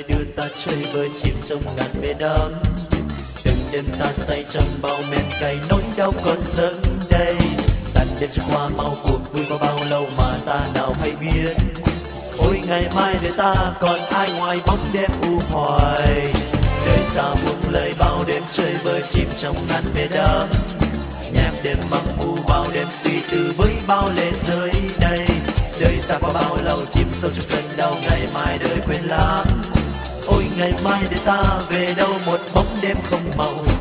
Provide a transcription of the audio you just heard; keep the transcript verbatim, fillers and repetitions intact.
đưa ta chơi bơi chìm trong ngàn bể đắm. Từng đêm ta say trong bao men cay, nỗi đau còn dâng đây. Tàn đêm trôi qua mau cuộc vui qua bao lâu mà ta nào hay biết. Ôi ngày mai đời ta còn ai ngoài bóng đêm u hoài. Đời ta buông lời bao đêm chơi bơi chìm trong ngàn bể đắm. Nhạc đêm măng u bao đêm suy tư với bao lệ rơi đây. Đời ta qua bao lâu chìm sâu trong cơn đau, ngày mai đời quên lãng. Ôi ngày mai đời ta về đâu một bóng đêm không màu.